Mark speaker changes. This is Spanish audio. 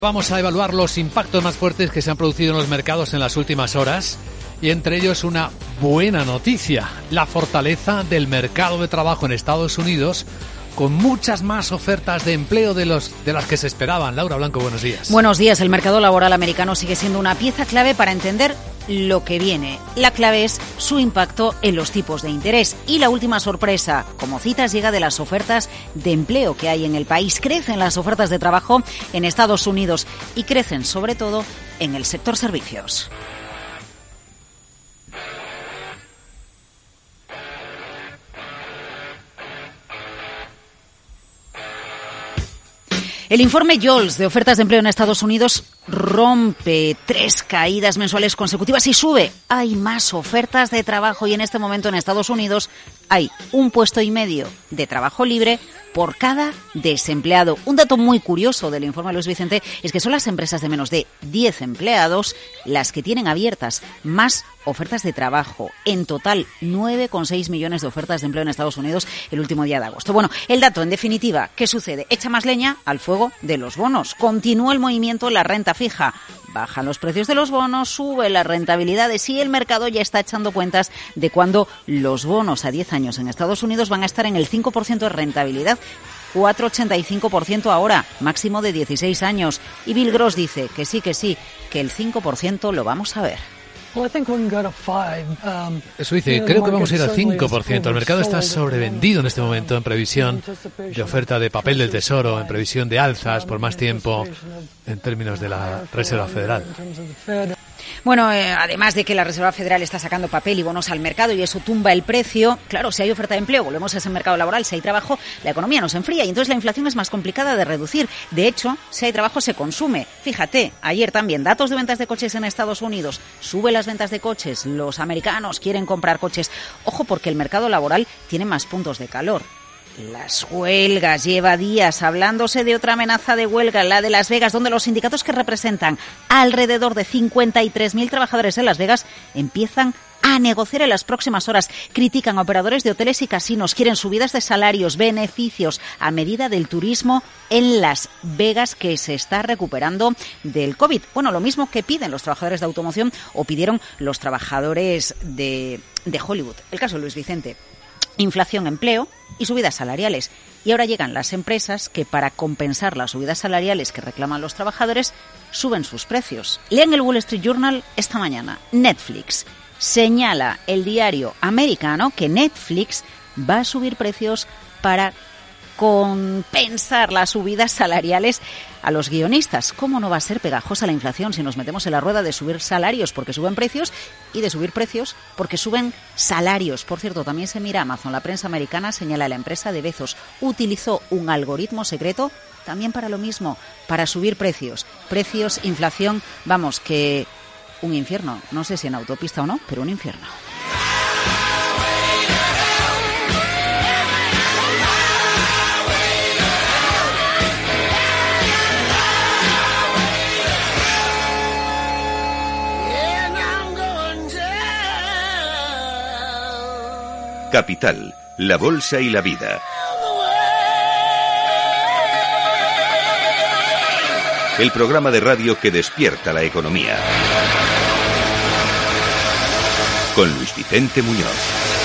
Speaker 1: Vamos a evaluar los impactos más fuertes que se han producido en los mercados en las últimas horas y entre ellos una buena noticia, la fortaleza del mercado de trabajo en Estados Unidos con muchas más ofertas de empleo de las que se esperaban. Laura Blanco, buenos días.
Speaker 2: Buenos días. El mercado laboral americano sigue siendo una pieza clave para entender lo que viene. La clave es su impacto en los tipos de interés. Y la última sorpresa, como citas, llega de las ofertas de empleo que hay en el país. Crecen las ofertas de trabajo en Estados Unidos y crecen sobre todo en el sector servicios. El informe JOLTS de ofertas de empleo en Estados Unidos rompe 3 caídas mensuales consecutivas y sube. Hay más ofertas de trabajo y en este momento en Estados Unidos hay 1,5 puestos de trabajo libre por cada desempleado. Un dato muy curioso del informe Luis Vicente es que son las empresas de menos de 10 empleados las que tienen abiertas más ofertas de trabajo. En total, 9,6 millones de ofertas de empleo en Estados Unidos el último día de agosto. Bueno, el dato, en definitiva, ¿qué sucede? Echa más leña al fuego de los bonos. Continúa el movimiento en la renta fija. Bajan los precios de los bonos, sube las rentabilidades y el mercado ya está echando cuentas de cuándo los bonos a 10 años en Estados Unidos van a estar en el 5% de rentabilidad. 4,85% ahora, máximo de 16 años. Y Bill Gross dice que sí, que el 5% lo vamos a ver.
Speaker 1: Eso dice, creo que vamos a ir al 5%. El mercado está sobrevendido en este momento en previsión de oferta de papel del Tesoro, en previsión de alzas por más tiempo en términos de la Reserva Federal.
Speaker 2: Bueno, además de que la Reserva Federal está sacando papel y bonos al mercado y eso tumba el precio, claro, si hay oferta de empleo, volvemos a ese mercado laboral, si hay trabajo, la economía no se enfría y entonces la inflación es más complicada de reducir. De hecho, si hay trabajo, se consume. Fíjate, ayer también, datos de ventas de coches en Estados Unidos, sube las ventas de coches, los americanos quieren comprar coches. Ojo, porque el mercado laboral tiene más puntos de calor. Las huelgas, lleva días hablándose de otra amenaza de huelga, la de Las Vegas, donde los sindicatos que representan alrededor de 53.000 trabajadores en Las Vegas empiezan a negociar en las próximas horas. Critican a operadores de hoteles y casinos, quieren subidas de salarios, beneficios a medida del turismo en Las Vegas que se está recuperando del COVID. Bueno, lo mismo que piden los trabajadores de automoción o pidieron los trabajadores de Hollywood. El caso de Luis Vicente. Inflación, empleo y subidas salariales. Y ahora llegan las empresas que para compensar las subidas salariales que reclaman los trabajadores suben sus precios. Lean el Wall Street Journal esta mañana. Netflix señala el diario americano que Netflix va a subir precios para compensar las subidas salariales a los guionistas. ¿Cómo no va a ser pegajosa la inflación si nos metemos en la rueda de subir salarios porque suben precios y de subir precios porque suben salarios? Por cierto, también se mira Amazon. La prensa americana señala a la empresa de Bezos utilizó un algoritmo secreto también para lo mismo, para subir precios. Precios, inflación, vamos, que un infierno. No sé si en autopista o no, pero un infierno.
Speaker 3: Capital, la bolsa y la vida. El programa de radio que despierta la economía. Con Luis Vicente Muñoz.